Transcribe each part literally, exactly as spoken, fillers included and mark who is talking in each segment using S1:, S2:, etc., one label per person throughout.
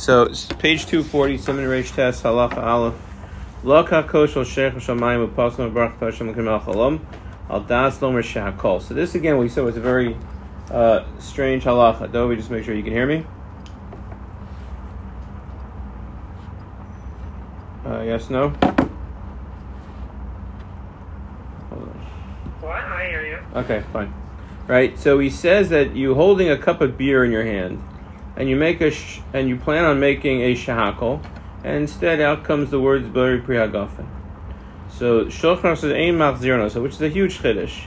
S1: So it's page two forty, Siman Reish Tes, Halacha Aleph. Lo kakosh sheikh shamayim u'pasna b'rach Hashem l'kemel chalom al das lomer shehakol. So this again we said was a very uh, strange halacha. Dovi, just make sure you can hear me. Uh, yes, no.
S2: What? I hear you.
S1: Okay, fine. Right. So he says that you holding a cup of beer in your hand, and you make a sh- and you plan on making a shehakol. And instead, out comes the words "bari pri hagafen." So Shulchan says "ein machzirno," so which is a huge chiddush.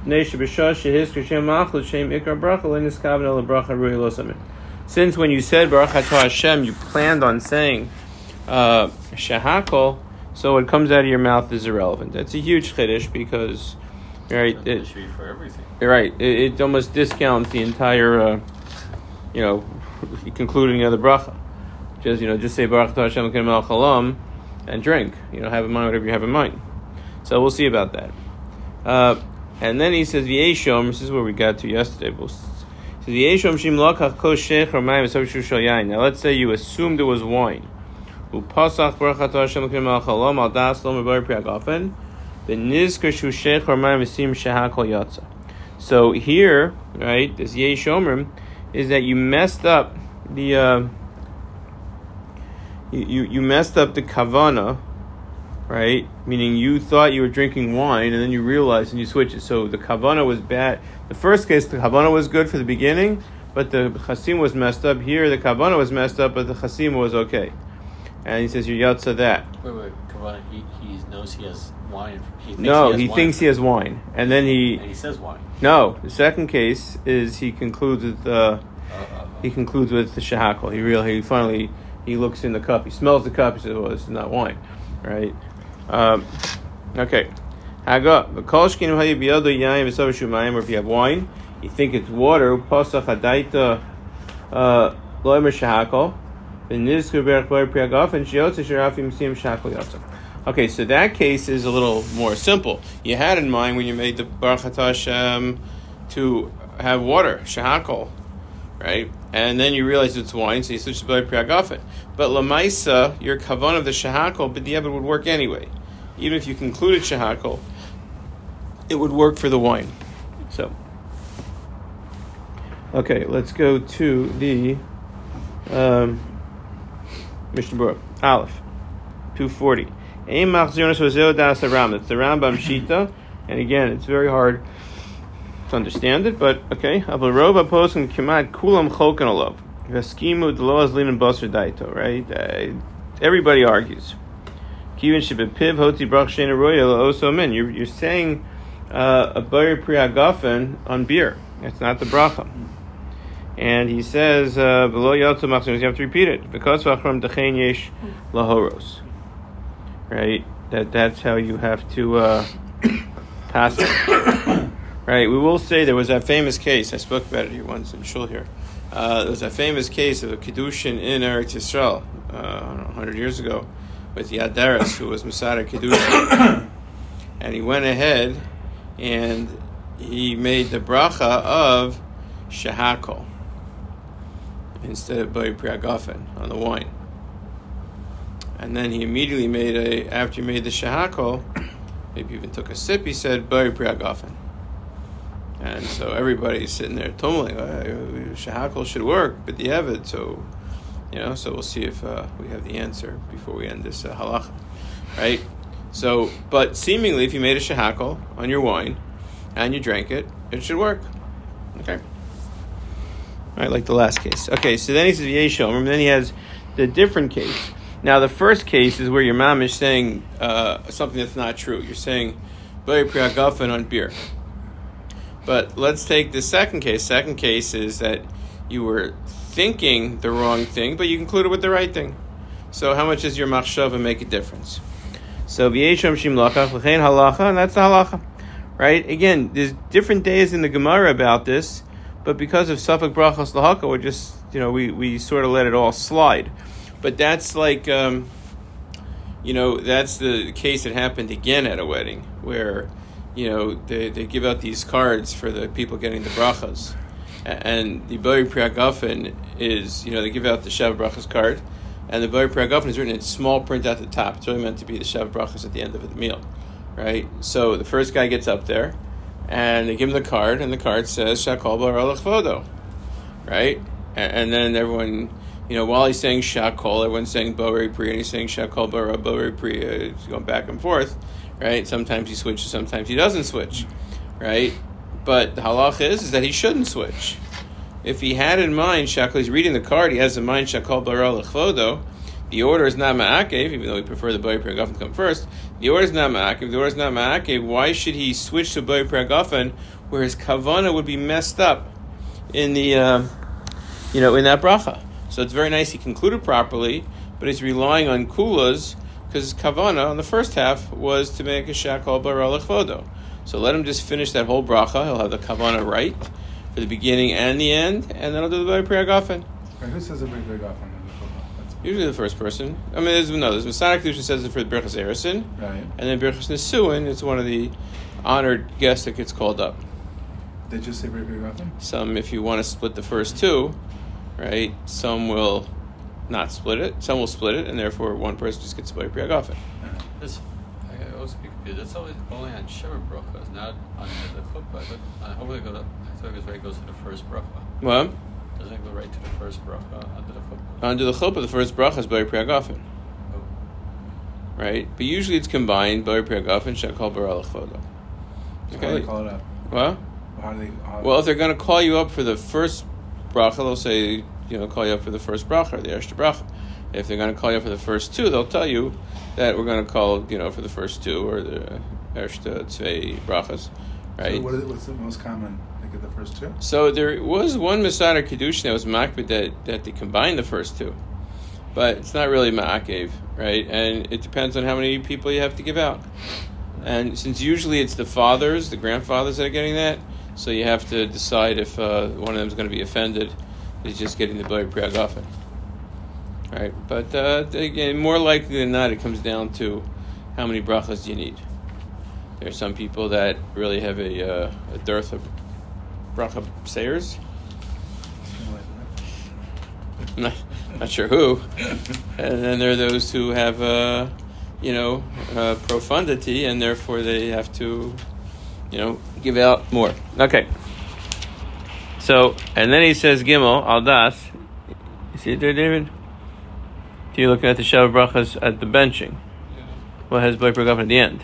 S1: Since when you said Baruch Atah Hashem, you planned on saying uh, shehakol, so what comes out of your mouth is irrelevant. That's a huge chiddush because, right? It,
S3: for everything.
S1: Right. It, it almost discounts the entire, uh, you know, concluding of the bracha. Just, you know, just say Baruch Atah Hashem L'kemel Chalom and drink. You know, have in mind whatever you have in mind. So we'll see about that. Uh, and then he says, V'yeshom, this is where we got to yesterday. We'll, he says, V'yeshom shim lokach kol sheich or mayim v'savshu shal yain. Now let's say you assumed it was wine. U'pasach Baruch Atah Hashem L'kemel Chalom al das lo me'bari pri hagafen v'nizker shu sheich or mayim v'sim shehakol yatsa. So here, right, this Yeshomrim is that you messed up the... Uh, You, you messed up the kavana, right? Meaning you thought you were drinking wine and then you realized and you switched it. So the kavana was bad. The first case, the kavana was good for the beginning, but the chasim was messed up. Here, the kavana was messed up, but the chasim was okay. And he says, you yatsa that.
S3: Wait, wait, kavana, he, he knows he has wine. He thinks
S1: no,
S3: he, has
S1: he
S3: wine.
S1: thinks he has wine. And then he...
S3: And he says wine.
S1: No, the second case is he concludes with, uh, uh, uh, he concludes with the shehakol. He really, he finally... He looks in the cup. He smells the cup. He says, "Well, this is not wine, right?" Um, okay. Haga. Or if you have wine, you think it's water. Pasach hadaita loimer shehakol. Okay, so that case is a little more simple. You had in mind when you made the Baruch Atah Hashem to have water shehakol, right? And then you realize it's wine, so you switch to bari pri hagafen. But lamaisa, your kavan of the shehakol, but the evid would work anyway. Even if you concluded shehakol, it would work for the wine. So, okay, let's go to the um, Mishnah Berurah Aleph two forty. Ein machzirnos v'zeo das haram. It's the Rambam Shita, and again, it's very hard to understand it, but okay. Right? Uh, everybody argues. You're, you're saying uh, a bari pri hagafen on beer. That's not the bracha. And he says, uh, you have to repeat it. Because lahoros. Right? That that's how you have to uh, pass it. Right, we will say there was that famous case. I spoke about it here once in Shul here. Uh, there was that famous case of a Kiddushin in Eretz Yisrael, uh, I don't know, one hundred years ago, with Yadaris, who was Masada Kiddushin. And he went ahead and he made the bracha of shehakol instead of bari pri hagafen on the wine. And then he immediately made a, after he made the shehakol, maybe even took a sip, he said bari pri hagafen. And so everybody's sitting there tumbling. Uh, shehakol should work, but the evid. So, you know. So we'll see if uh, we have the answer before we end this uh, halacha, right? So, but seemingly, if you made a shehakol on your wine and you drank it, it should work. Okay. All right, like the last case. Okay. So then he says Yeshom, and then he has the different case. Now the first case is where your mom is saying uh, something that's not true. You're saying bari pri hagafen on beer. But let's take the second case. Second case is that you were thinking the wrong thing, but you concluded with the right thing. So how much does your machshava make a difference? So v'yeshom shim lachach l'chein halacha, and that's the halacha, right? Again, there's different days in the Gemara about this, but because of safek brachos lahaka, we're just, you know, we, we sort of let it all slide. But that's like, um, you know, that's the case that happened again at a wedding, where you know, they, they give out these cards for the people getting the brachas. And the bari pri hagafen is, you know, they give out the Shav Brachas card, and the Bari Priagafen is written in small print at the top. It's really meant to be the Shav Brachas at the end of the meal, right? So the first guy gets up there, and they give him the card, and the card says Shakol Bara Lechvodo, right? And, and then everyone, you know, while he's saying Shakol, everyone's saying Bari Pri, and he's saying Shakol Bara Bari Pri. Uh, he's going back and forth, right? Sometimes he switches, sometimes he doesn't switch, right? But the halach is, is that he shouldn't switch. If he had in mind Shakol, he's reading the card, he has in mind Shakol Bara Lechvodo, the order is not Ma'akev, even though we prefer the Bari Priagafen to come first. The order is not Ma'akev. The order is not Ma'akev. Why should he switch to Bari Priagafen where his Kavana would be messed up in the, uh, you know, in that bracha? So it's very nice he concluded properly, but he's relying on Kulas because his Kavana on the first half was to make a Shakol Bara Lechvodo. So let him just finish that whole bracha. He'll have the Kavana right for the beginning and the end, and then I'll do the Bari Priagafen.
S2: Right, who says the Bari Priagafen?
S1: Usually the first person. I mean, there's no. There's Masonic Kedusha says it for the Birchas Erison,
S2: right?
S1: And then Birchas Nesuin is one of the honored guests that gets called up.
S2: They just say Bari Priagafen?
S1: Some, if you want to split the first two, right? Some will not split it. Some will split it, and therefore one person just gets Bari Priagafen.
S3: This, I always be confused. That's always only on Shever brachas, not on the chuppah. But hopefully, it goes up. I thought it was right. Goes to the first bracha.
S1: What?
S3: Doesn't it go right to the first bracha under the chuppah?
S1: Under the chuppah, the first bracha is Bari Priagafen.
S3: Oh.
S1: Right? But usually it's combined, Bari Priagafen, Shakol Bara Lechvodo.
S2: So how do they call it up?
S1: What?
S2: How do they, how
S1: Well, if they're going to call you up for the first bracha, they'll say, you know, call you up for the first bracha, the Ershta bracha. If they're going to call you up for the first two, they'll tell you that we're going to call, you know, for the first two, or the Ershta Tzvei brachas, right?
S2: So what is, what's the most common? Get the first two?
S1: So there was one Masada Kedushin that was makbid that, that they combined the first two. But it's not really ma'akev, right? And it depends on how many people you have to give out. And since usually it's the fathers, the grandfathers that are getting that, so you have to decide if uh, one of them is going to be offended. He's just getting the Bari Priagafen. Right? But uh, again, more likely than not, it comes down to how many brachas you need. There are some people that really have a, uh, a dearth of bracha sayers. Not, not sure who. And then there are those who have, uh, you know, uh, profundity, and therefore they have to, you know, give out more. Okay. So, and then he says, Gimel, Aldas. You see it there, David? So you're looking at the Shav Brachas at the benching.
S3: Yeah.
S1: What has Bari Priagafen at the end?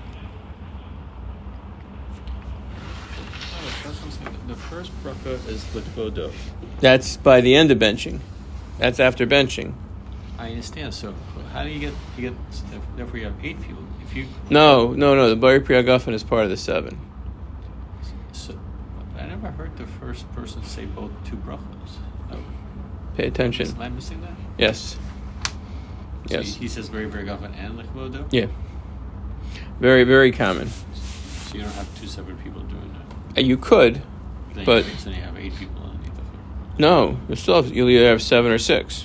S3: The first bracha is Lechvodo.
S1: That's by the end of benching. That's after benching.
S3: I understand. So how do you get you get? Therefore, you have eight people. If you
S1: No, no, no. The Bari Priagafen is part of the seven.
S3: So I never heard the first person say both two brachas. No.
S1: Pay attention.
S3: Am I missing that?
S1: Yes.
S3: So
S1: Yes.
S3: He, he says Bari Priagafen and Lechvodo.
S1: Yeah. Very, very common.
S3: So you don't have two separate people doing that.
S1: Uh, You could,
S3: Then
S1: but
S3: you, then you have eight people underneath the foot.
S1: no. You still have, you'll either have seven or six.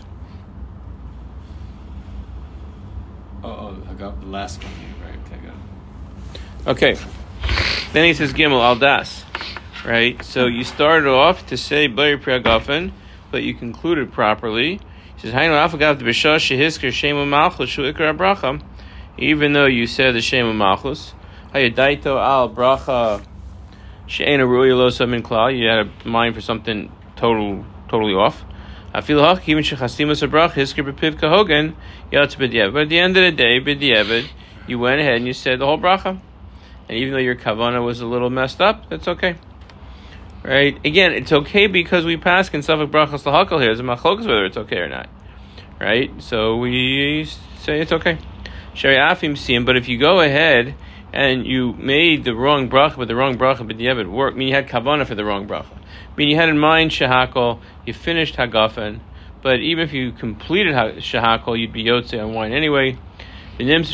S3: Oh, oh, I got the last one here, right? Okay, I got it.
S1: Okay. Then he says Gimel Aldas. Right? So you started off to say Bari Priagafen, but you concluded properly. He says, Hainu Afagav de B'shah Shehisker Shemu Malchus Shu Ikar Bracha. Even though you said the Shemu Malchus, Hayadaito Al Bracha She'ena Ruya Lo Min Klal, you had a mind for something total, totally off. Afil Hach Even Shechasimus Bracha Hisker B'Piv Kahogan Yatz B'Diavad. But at the end of the day, B'Diavad, you went ahead and you said the whole bracha. And even though your kavana was a little messed up, that's okay. Right? Again, it's okay because we pass in Safek Brachas Lahakal here. There's a machlokas whether it's okay or not. Right? So we say it's okay. Shari Afim Sim, but if you go ahead and you made the wrong bracha, but the wrong bracha, but the Yevid worked, I mean you had kavana for the wrong bracha. I mean you had in mind Shahakal, you finished Hagafen, but even if you completed Shahakal, you'd be Yotze on wine anyway. Right,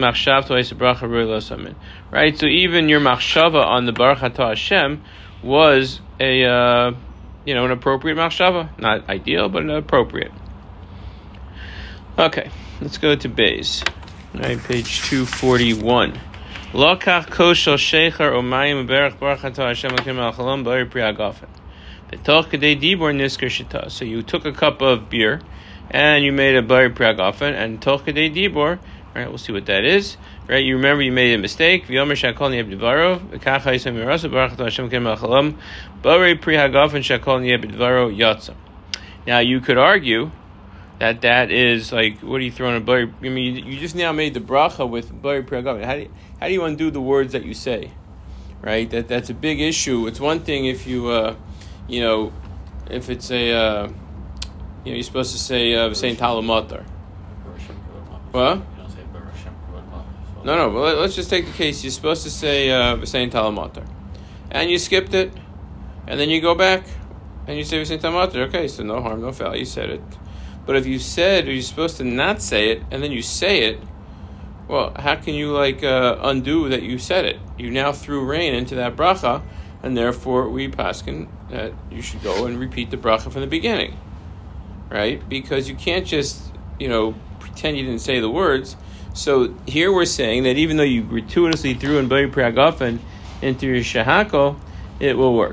S1: so even your machshava on the Baruch Atah Hashem was a uh, you know an appropriate machshava, not ideal, but appropriate. Okay, let's go to Beis. Right, page two forty-one. Lokach koshel shecher umayim berach Baruch Atah Hashem akim al chalom b'ari pri hagafen. So you took a cup of beer, and you made a bari priagafen, and toch kedei dibor. Right, we'll see what that is. Right, you remember you made a mistake. V'yomer shakol niyeh b'dvaro, v'kacha yisam mirasa, baruch atah Hashem ken malchalam, bari priagafen shakol niyeh b'dvaro yatsa. Now you could argue that that is like, what are you throwing a bari? I mean, you, you just now made the bracha with bari priagafen. How do you, how do you undo the words that you say? Right, that that's a big issue. It's one thing if you, uh, you know, if it's a, uh, you know, you're supposed to say uh, Saint Talamatar. What? No, no, but let's just take the case. You're supposed to say uh, V'sein Talamatar. And you skipped it. And then you go back and you say V'sein Talamatar. Okay, so no harm, no foul. You said it. But if you said, or you're supposed to not say it, and then you say it, well, how can you, like, uh, undo that you said it? You now threw rain into that bracha, and therefore we paskin that you should go and repeat the bracha from the beginning. Right? Because you can't just, you know, pretend you didn't say the words. So here we're saying that even though you gratuitously threw in bari priagafen into your shahako, it will work.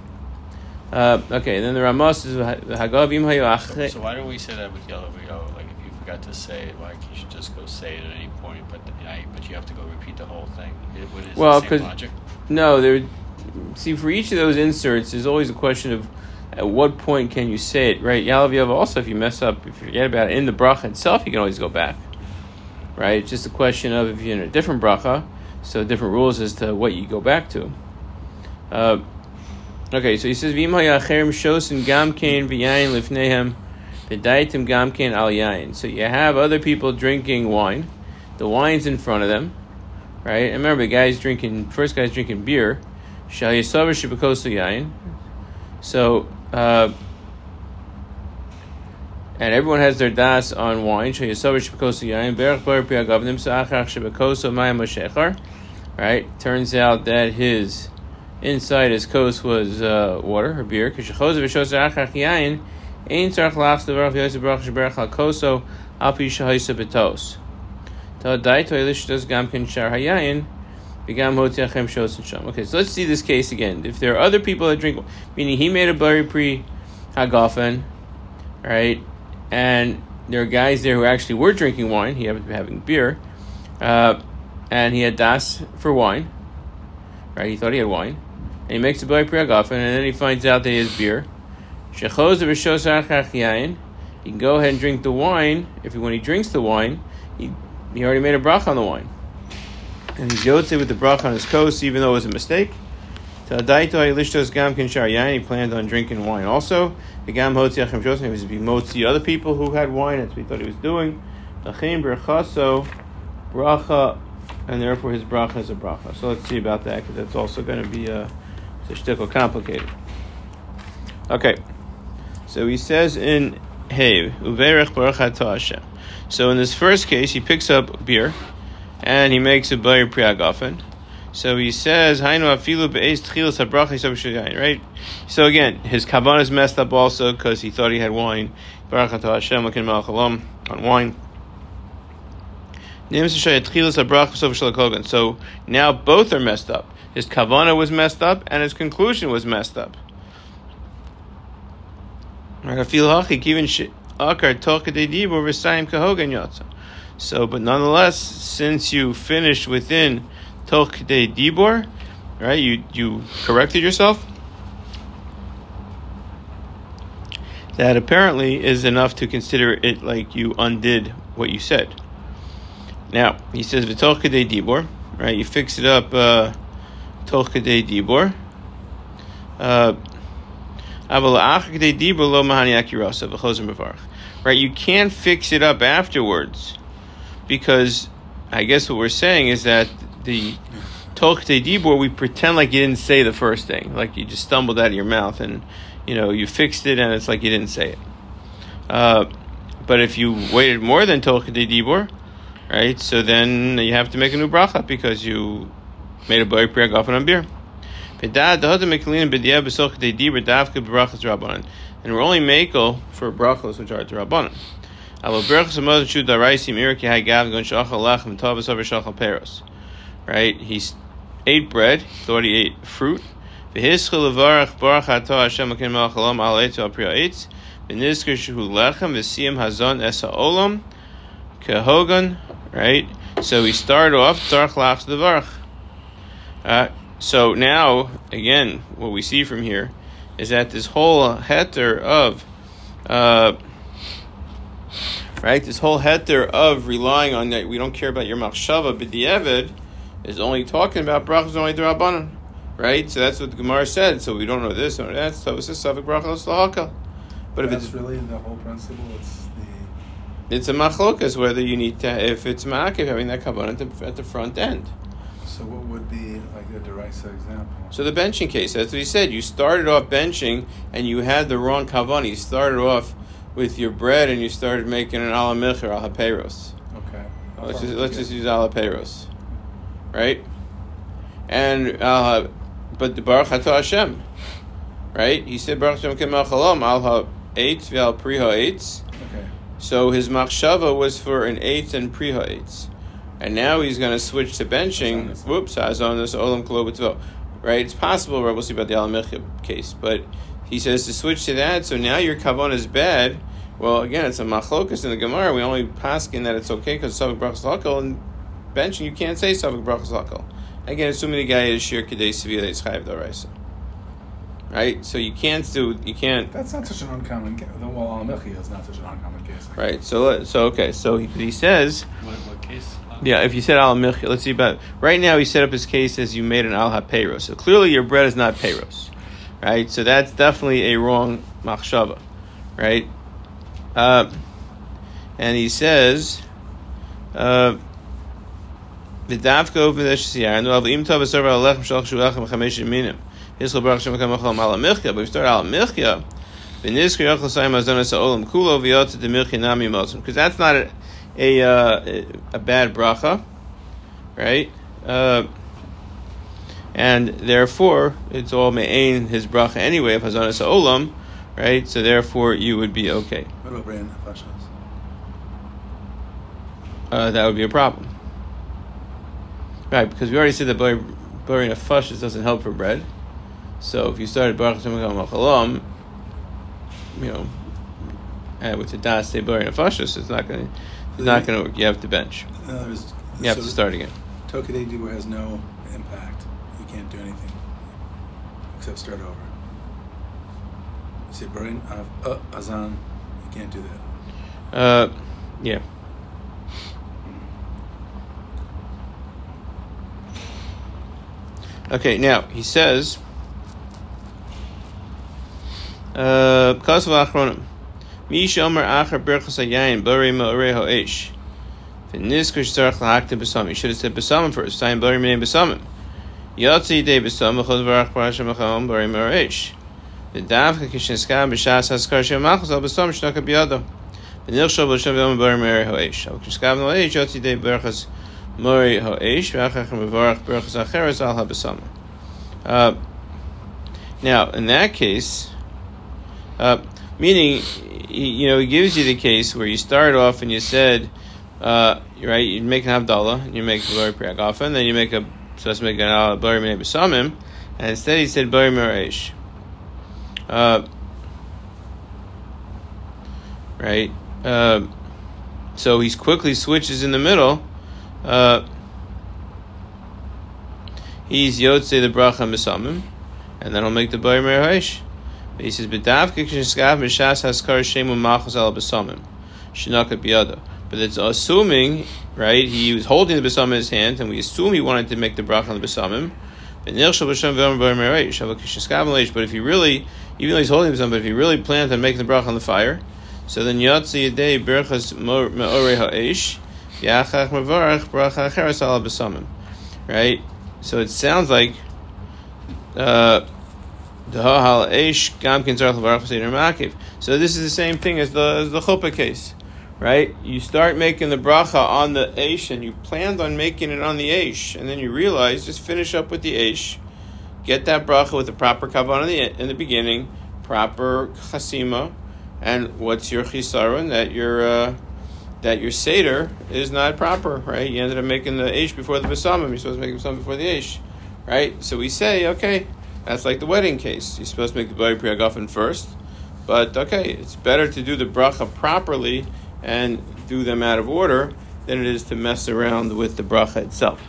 S1: Uh, okay, then the Ramos is hagavim hayu.
S3: So why don't we say that with yellow? We go like if you forgot to say it, like you should just go say it at any point, but the, but you have to go repeat the whole thing. It, what is
S1: well,
S3: the same logic?
S1: No, there. See, for each of those inserts, there's always a question of at what point can you say it, right? Yalav Yav also, if you mess up, if you forget about it in the bracha itself, you can always go back. Right? It's just a question of if you're in a different bracha, so different rules as to what you go back to. Uh, okay, so he says, V'im ha'yacherim shosin gam kein v'yayin lifnehem v'daitim gam kein al yayin. So you have other people drinking wine. The wine's in front of them. Right? And remember, the guy's drinking, first guy's drinking beer. Shal yisavar shebekos yayin. So, uh, and everyone has their das on wine. Right? Turns out that his inside his kos was uh, water or beer. Okay, so let's see this case again. If there are other people that drink, meaning he made a bari pri hagafen, right? And there are guys there who actually were drinking wine. He happened to be having beer. Uh, and he had das for wine. Right? He thought he had wine. And he makes a bari pri hagafen, and then he finds out that he has beer. He can go ahead and drink the wine. If he, when he drinks the wine, he, he already made a bracha on the wine. And he's yotze with the bracha on his kos, even though it was a mistake. He planned on drinking wine also. He was to be motzi other people who had wine. That's what he thought he was doing. Bracha, and therefore his bracha is a bracha. So let's see about that, because that's also going to be a shtickle complicated. Okay, so he says in Hey, Uverech Baruch Atah Hashem. So in this first case, he picks up beer and he makes a bari priagafen. So he says, Hainu afilu be'ez tchilas habracha yisab sh'yayin, right? So again, his kavanah is messed up also because he thought he had wine. Baruch Atah Hashem l'ken melech haolam on wine. So now both are messed up. His kavanah was messed up and his conclusion was messed up. So, but nonetheless, since you finished within toch k'dei dibor, right? You you corrected yourself. That apparently is enough to consider it like you undid what you said. Now he says v'toch k'dei dibor, right? You fix it up uh, toch k'dei dibor. Uh, Right, you can't fix it up afterwards, because I guess what we're saying is that the toch k'dei dibor, we pretend like you didn't say the first thing, like you just stumbled out of your mouth, and you know you fixed it, and it's like you didn't say it. Uh, but if you waited more than toch k'dei dibor, right, so then you have to make a new bracha because you made a bari priagafen on beer. And we're only makel for brachos which are to Rabbanan. Right? He ate bread, thought he ate fruit, V'hischel levarach baruch atah Hashem Elokeinu melech haolam al eitz al pri ha'etz v'nizker shehu lechem v'siyam hazon es ha'olam kehogan. Right. So we start off tzarich lach levarach. Uh, so now again, what we see from here is that this whole heter of, uh, right, this whole heter of relying on that we don't care about your machshava b'di'evid is only talking about brachas only d'Rabbanan, right? So that's what the Gemara said. So we don't know this or that. So it's a suffix brachas lahaka. But
S2: that's
S1: if it's
S2: really the whole principle, it's the
S1: it's a machlokas whether you need to, if it's ma'akev, having that kavanah at the, at the front end.
S2: So what would be like a derisa example?
S1: So the benching case, that's what he said. You started off benching and you had the wrong kavanah. You started off with your bread and you started making an ala milcher, ala peiros.
S2: Okay.
S1: Let's just, let's just use ala peiros, right? And uh, but the baruch atah Hashem, right? He said baruch Hashem k'melech haolam al ha'etz v'al pri ha'etz.
S2: Okay.
S1: So his machshava was for an eighth and pri ha'etz. And now he's going to switch to benching. Whoops, hazon this olam kolo b'tvo. Right? It's possible, we'll see about the Al-Michya case, but he says to switch to that, so now your kavanah is bad. Well, again, it's a machlokas in the Gemara. We only paskin that it's okay because savik brachas lakal, and benching you can't say savik brachas lakal. Again, assuming the guy is shir kedei sevila, it's chayiv d'oraisa. Right? So you can't do, you can't.
S2: That's not such an uncommon case. Well, Al-Michya is not such an uncommon case.
S1: Right? So, so okay, so he, he says.
S3: What, what case?
S1: Yeah, if you said al milch, let's see about right now. He set up his case as you made an al ha-peiros. So clearly your bread is not peiros, right? So that's definitely a wrong machshava, right? Uh, and he says, uh, "V'davka over the shiyar no avim tov v'serva alechem shalach shulechem chamesh yeminim hischol baruch shem k'machal al milchya." But we start al milchya. V'nizker yachol sayim hazonas ha'olam kulo v'yot de milchya nami motzim, because that's not a A, uh, a bad bracha, right? Uh, and therefore, it's all me'ain his bracha anyway of hazanas ha'olam, right? So therefore, you would be okay.
S2: What about brain nefashos?
S1: Uh, that would be a problem, right? Because we already said that bari nefashos doesn't help for bread. So if you started baruch Hashem machalam, you know, and with the das say bari nefashos, it's not going to. It's not going to. You have to bench.
S2: In other words,
S1: You have
S2: so
S1: to start again.
S2: Tokadei Dibur has no impact. You can't do anything except start over. You say Barin of uh, Azan, you can't do that.
S1: Uh, yeah. Okay, now he says, uh, Kasav Achronim. Mi shomer acher berchas hayayin bari ma'orei ha'esh. V'nizker sh'tzarech lahaktim b'samim. You should have said b'samim first. Sayim bari minei b'samim. Yotzi dei b'samim v'chod v'rach parashem v'chom bari ma'orei ha'esh. V'davka k'shenskam b'shas haskar shem machos al b'samim shnaka b'yado. V'nilchshol b'shem v'yom bari ma'orei ha'esh. Al k'shenskam v'ha'esh yotzi dei berchas ma'orei ha'esh v'achach v'varach berchas acheres al ha'b'samim. Uh, now, in that case, uh, meaning, you know, he gives you the case where you start off and you said, uh, right, you make an Havdalah, and you make the Bari Priyak often, then you make a, so let's make an Bari Minei B'samim, and instead he said Bari Mera'ish. Uh, right, uh, so he quickly switches in the middle, uh, he's Yotzei the Bracha B'samim, and then he'll make the Bari Mera'ish. He says, "B'davka k'shenskav mishas haskar shemu machos al b'samim shenaka b'yado." But it's assuming, right? He was holding the b'samim in his hand, and we assume he wanted to make the bracha on the b'samim. But if he really, even though he's holding the b'samim, but if he really planned on making the bracha on the fire, so then yatsi yedei berchas me'orei ha'esh yachach mevarach bracha acheres al b'samim. Right? So it sounds like. Uh, So this is the same thing as the as the chuppah case, right? You start making the bracha on the eish, and you planned on making it on the eish, and then you realize just finish up with the eish, get that bracha with the proper kavanah in the in the beginning, proper chasima, and what's your chisaron that your uh, that your seder is not proper, right? You ended up making the eish before the besamim. You're supposed to make the besamim before the eish, right? So we say, okay. That's like the wedding case. You're supposed to make the Bari Pri Hagafen first, but okay, it's better to do the bracha properly and do them out of order than it is to mess around with the bracha itself.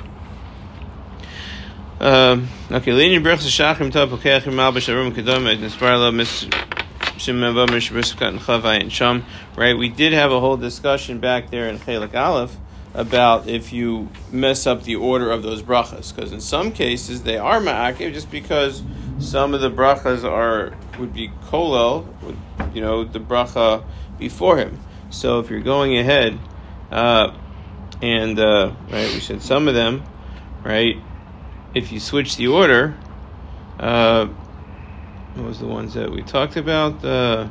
S1: Um, okay, Lenin Brachas Shachim Tov Pokeachim Mal B'Sharum Kedom Et Nisparla Mis Shemeva Mishbriskat and Chavai and Sham. Right, we did have a whole discussion back there in Chelik Aleph about if you mess up the order of those brachas, because in some cases they are ma'akev just because some of the brachas are would be kolel, would, you know, the bracha before him. So if you're going ahead, uh, and uh, right, we said some of them, right. If you switch the order, uh, what was the ones that we talked about? Uh,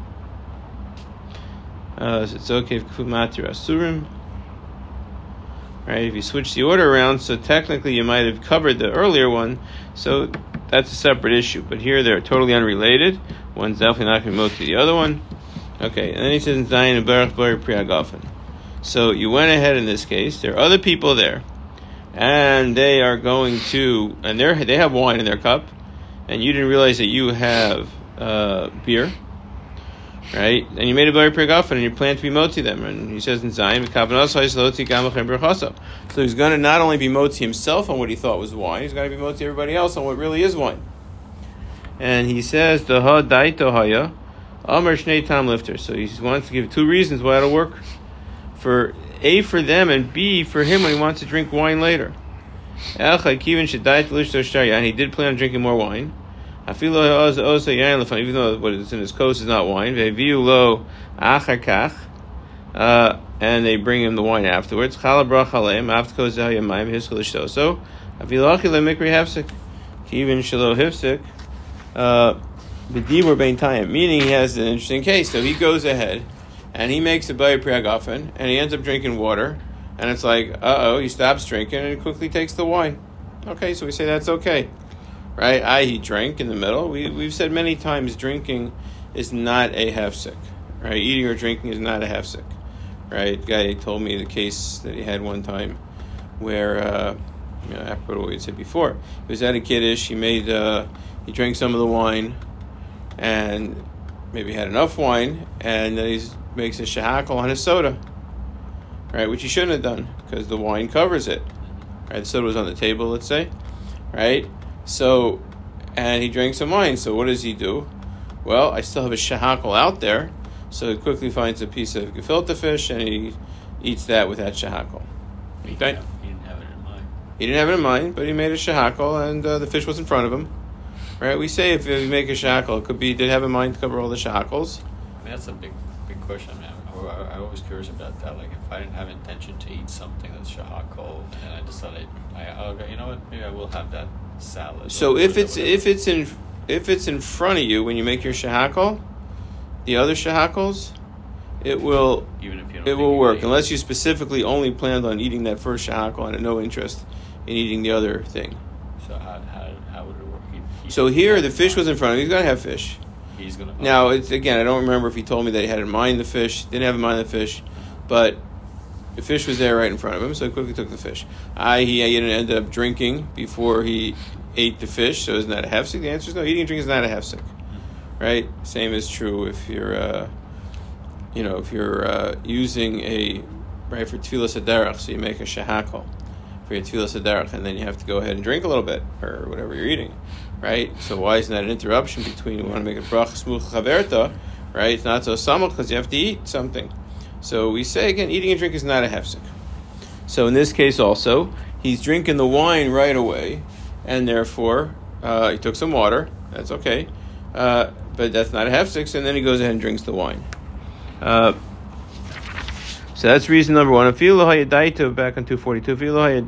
S1: uh, it's okay if kumatir asurim. Right, if you switch the order around, so technically you might have covered the earlier one, so that's a separate issue. But here they're totally unrelated. One's definitely not going to move to the other one. Okay, and then he says, Zayin and Baruch Bari Pri Hagafen. So you went ahead in this case. There are other people there, and they are going to, and they they have wine in their cup, and you didn't realize that you have uh, beer. Right, and you made a Bari Pri Hagafen, and you plan to be moti them. And he says in Zayin, so he's going to not only be moti himself on what he thought was wine, he's going to be moti everybody else on what really is wine. And he says the ha daito haya amar shnei tam lifter. So he wants to give two reasons why it'll work: for A, for them, and B, for him when he wants to drink wine later. And he did plan on drinking more wine. Even though what is in his coast is not wine, uh, and they bring him the wine afterwards. Meaning he has an interesting case. So he goes ahead and he makes a Bari Pri Hagafen and he ends up drinking water, and it's like, uh oh, he stops drinking and quickly takes the wine. Okay, so we say that's okay. Right, I he drank in the middle. We we've said many times drinking is not a hefsek. Right, eating or drinking is not a hefsek. Right, the guy told me the case that he had one time where, uh, you know, after what we had said before, he was at a kiddush. He made uh, he drank some of the wine, and maybe had enough wine, and then he makes a shahakal on his soda. Right, which he shouldn't have done because the wine covers it. Right, the soda was on the table. Let's say, right. So, and he drank some wine. So what does he do? Well, I still have a shahakal out there. So he quickly finds a piece of gefilte fish and he eats that with that shahakal.
S3: He, okay? didn't have, he didn't have it in mind.
S1: He didn't have it in mind, but he made a shahakal and uh, the fish was in front of him. Right? We say if you make a shahakal, it could be, did have in mind to cover all the shahakals.
S3: I mean, that's a big, big question. I mean, I, I, I was curious about that. Like, if I didn't have intention to eat something that's shahakal, and I decided, I, I'll go, you know what, maybe I will have that salad.
S1: So if it's if it's in if it's in front of you when you make your shahakal, the other shahakals, it will
S3: even if you don't
S1: it will work unless you specifically only planned on eating that first shahakal and had no interest in eating the other thing.
S3: So how how, how would it work? He, he
S1: so here the fish was in front of him. He's gonna have fish.
S3: He's gonna.
S1: Now it's again. I don't remember if he told me that he had in mind the fish. Didn't have in mind the fish, but the fish was there right in front of him, so he quickly took the fish. I he, he ended up drinking before he ate the fish, so isn't that a hefsek? The answer is no. Eating and drinking is not a hefsek, right? Same is true if you're, uh, you know, if you're uh, using a right for tefillas haderech, so you make a shahakal for your tefillas haderech, and then you have to go ahead and drink a little bit or whatever you're eating, right? So why isn't that an interruption between you want to make a brach smuch chaverta, right? It's not so samach because you have to eat something. So we say again, eating and drinking is not a hefsek. So in this case also, he's drinking the wine right away, and therefore uh, he took some water. That's okay, uh, but that's not a hefsek. And then he goes ahead and drinks the wine. Uh, so that's reason number one. Back on two forty-two.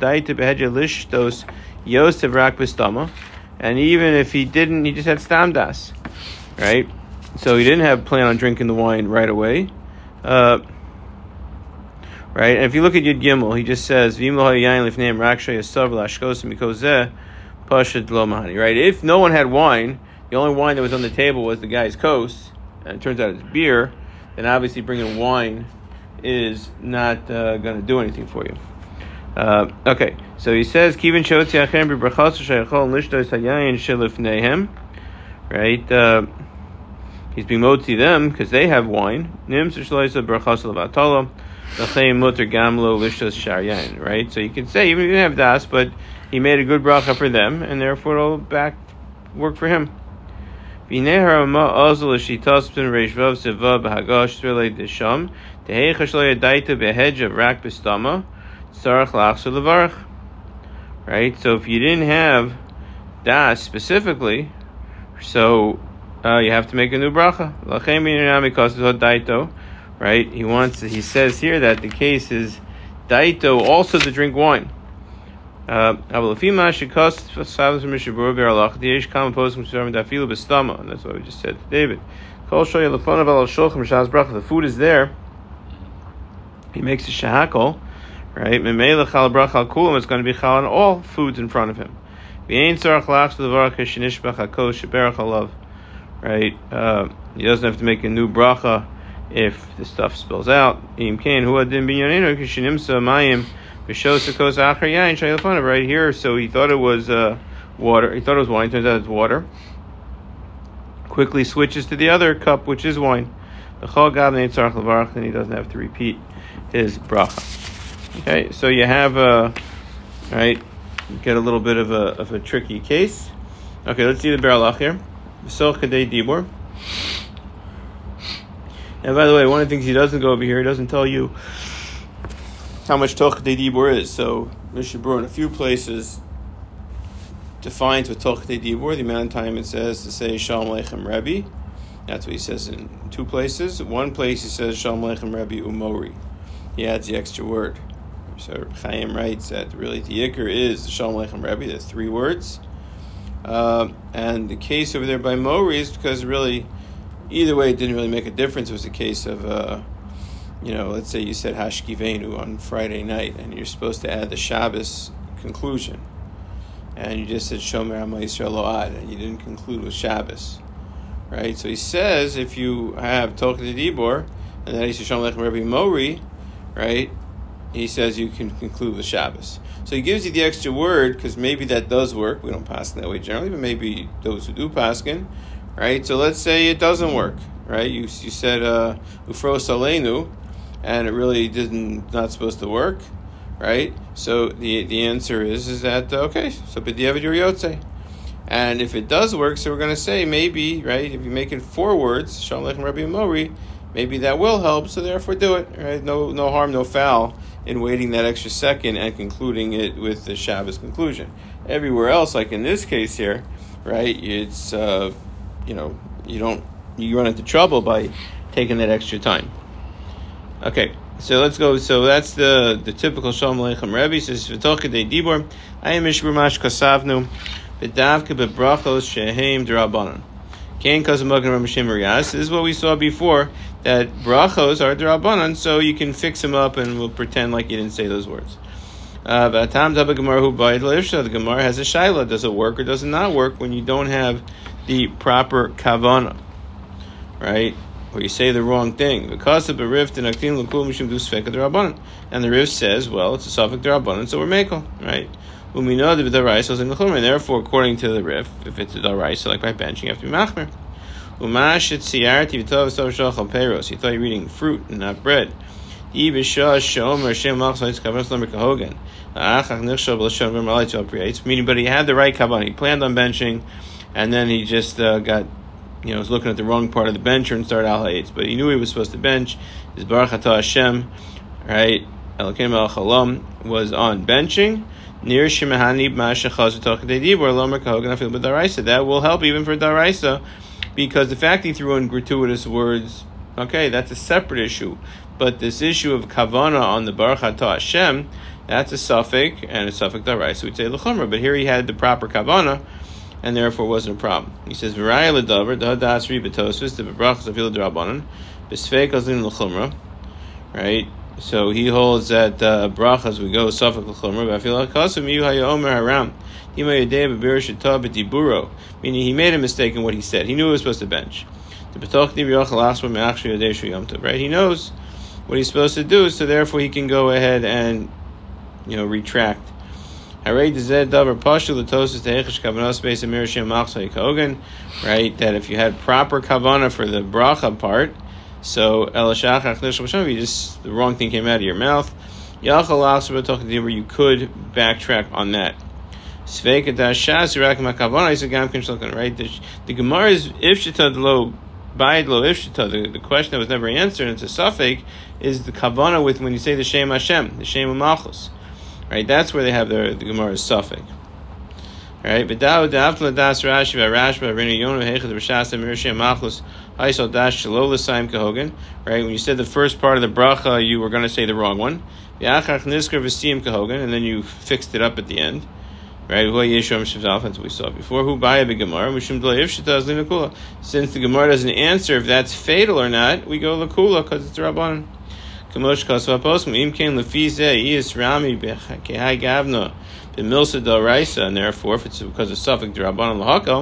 S1: And even if he didn't, he just had stamdas, right? So he didn't have plan on drinking the wine right away. Uh, Right, and if you look at Yud Gimel, he just says, right? If no one had wine, the only wine that was on the table was the guy's kos, and it turns out it's beer, then obviously bringing wine is not uh, going to do anything for you. Uh, okay, so he says, Kivin shotzi achem b'brachas shayachol lishtos hayayin shelifneihem. Right? Uh, he's being moti them because they have wine. Nim shloisa brachas levatala. L'chein muter gamlo lishtos sharyayin. Right? So you can say, even if you didn't have das, but he made a good bracha for them, and therefore it'll back work for him. V'nehar ma azal shitas b'n reishvav seva b'hagash trilei desham teheichash lo yadaita b'hedge of rak b'stama. Right, so if you didn't have das specifically, so uh, you have to make a new bracha. Right, he wants. He says here that the case is daito also to drink wine. Uh, and that's what we just said to David. The food is there. He makes a shahakol. Right, it's going to be chal on all foods in front of him. Right, uh, he doesn't have to make a new bracha if the stuff spills out. Right here, so he thought it was uh, water. He thought it was wine. Turns out it's water. Quickly switches to the other cup, which is wine. Then he doesn't have to repeat his bracha. Okay, so you have a right. You get a little bit of a of a tricky case. Okay, let's see the Beralach here. Dibur. And by the way, one of the things he doesn't go over here, he doesn't tell you how much Tochadei Dibur is. So Mishnah Berurah in a few places defines what Tochadei Dibur, the amount of time it says to say Shalom Aleichem Rebbe. That's what he says in two places. One place he says Shalom Aleichem Rebbe Umori. He adds the extra word. So Chaim writes that really the Yikr is the Shalom Aleichem Rebbe, the three words. Uh, and the case over there by Mori is because really, either way, it didn't really make a difference. It was a case of, uh, you know, let's say you said Hashkivenu on Friday night, and you're supposed to add the Shabbos conclusion. And you just said Shomer Ha'Ma Yisrael Lo'ad, and you didn't conclude with Shabbos. Right? So he says, if you have Tochadei Dibur, and then he says Shalom Aleichem Rebbe Mori, right? He says you can conclude with Shabbos. So he gives you the extra word because maybe that does work. We don't pass in that way generally, but maybe those who do paskin, right? So let's say it doesn't work, right? You you said Ufro Salenu, and it really didn't not supposed to work, right? So the the answer is is that okay? So b'diavad you're yotze, and if it does work, so we're going to say maybe, right? If you make it four words, Shalom Aleichem Rebbe Mori, maybe that will help. So therefore, do it, right? No no harm, no foul in waiting that extra second and concluding it with the Shabbos conclusion. Everywhere else, like in this case here, right, it's, uh, you know, you don't, you run into trouble by taking that extra time. Okay, so let's go. So that's the, the typical Shalom Aleichem Rebbe. Says, V'tochadei Dibur, ayim mishbur mash kasavnu, v'davke bebrachos sheheim d'Rabbanan. Kain kazamagin Ramashim Riyas. This is what we saw before, that brachos are d'Rabbanan, so you can fix them up and we'll pretend like you didn't say those words. Uh, the Gemara has a shaila. Does it work or does it not work when you don't have the proper kavana? Right? Or you say the wrong thing. Because of a rift and aktin l'kul mishum du sfeka d'Rabbanan. And the rift says, well, it's a suffix d'Rabbanan, so we're mekel, right? When we know that the daraisa is in the chumrah, and therefore, according to the riff, if it's a daraisa, like by benching, you have to be machmer. Umash et siyarti v'tov v'tov shachal peiros. You thought you were eating fruit and not bread. Meaning, but he had the right kavanah. He planned on benching, and then he just uh, got, you know, was looking at the wrong part of the bencher and started al ha'etz. But he knew he was supposed to bench. His baruch atah Hashem, right? Elokeinu melech haolam was on benching. That will help even for daraisa, because the fact he threw in gratuitous words, okay, that's a separate issue. But this issue of kavana on the baruch atah Hashem, that's a suffix and a suffix daraisa. We'd say l'chumra, but here he had the proper kavana, and therefore it wasn't a problem. He says v'raya l'davar dahadas ri b'tosfos the brachos afilu d'Rabbanan b'sfeik azlin l'chumra, right? So he holds that uh, brachas we go suffix l'chumra v'afil ha'kasim yu hayomer haram dima yedei b'bir sheta b'diburo, meaning he made a mistake in what he said. He knew he was supposed to bench. Right? He knows what he's supposed to do, so therefore he can go ahead and you know, retract. Right, that if you had proper kavanah for the bracha part, so you just the wrong thing came out of your mouth, you could backtrack on that. Right, the, the Gemara is ifshita lo bayid lo ifshita. The, the question that was never answered, and it's a suffix, is the kavanah with when you say the Shem Hashem, the Shem Malchus. Right, that's where they have their the Gemara's suffix. Right, but Dawud after das Rashi Rashba Rinu Yonu Hechad Rishasa Mirshim Machlus Aisal Dash Shalol L'Saim Kahogan. Right, when you said the first part of the bracha, you were going to say the wrong one. Yachach Nisker V'Siyim Kahogan, and then you fixed it up at the end. Right, Hu Yeshua Mishivzalf, that's what we saw before. Who Baya B'Gemara Mishum D'Lo Ifshita Zli L'Kula. Since the Gemara doesn't answer if that's fatal or not, we go L'Kula because it's Rabbanan. Kamosh Kasva Poskim Im Kain Lefize Is Rami B'Kehai Gavna B'Milsa Del Raisa, and therefore, if it's because of suffix Rabbanan L'Hako,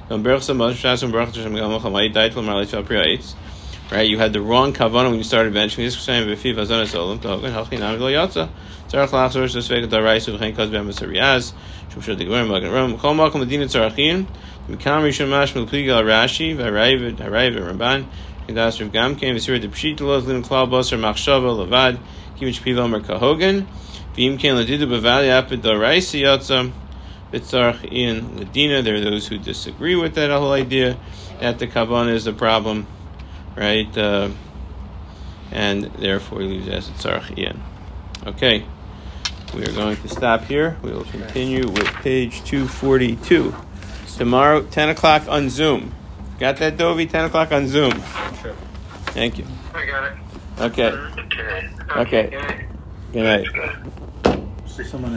S1: right, you had the wrong kavanah when you started benching. This was saying b'fiv hazonas olam kahogan halchi nam lo yatsa. Tzarach lachzor shesvek daraisa v'chein kaz b'em b'sariyaz shubshad digor magen ram chol makom medina tzarachin mikam rishon mash milpligal Rashi v'harayv v'harayv v'ramban kedas Rav Gamkein v'sir de pshitalos lim klal basar machshava levad kimich piva mer kahogan v'im kein ledidu b'vali apid daraisa yatsa. Bitzarch in Ladina. There are those who disagree with that whole idea that the kavanah is a problem, right? Uh, and therefore he leaves as Bitzarch in. Okay, we are going to stop here. We will continue with page two forty-two. Tomorrow, ten o'clock on Zoom. Got that, Dovi? ten o'clock on Zoom.
S3: Sure.
S1: Thank you.
S4: I got it.
S1: Okay.
S4: Okay.
S1: Okay.
S4: Okay.
S1: Good night.
S2: See someone